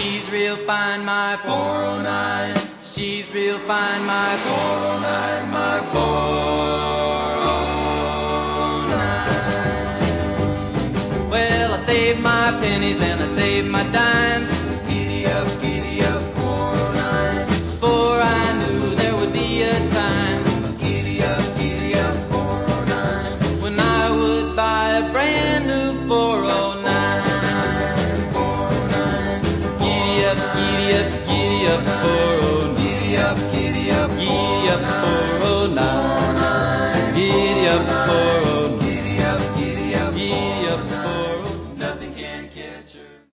She's real fine, my 409. She's real fine, my 409, my 409. Well, I saved my pennies and I saved my dimes. Giddy up, 409. Before I knew there would be a time. Giddy up, 409. When I would buy a brand new 409. 409. Giddy up, 409. Giddy up, 409. Giddy up, 409.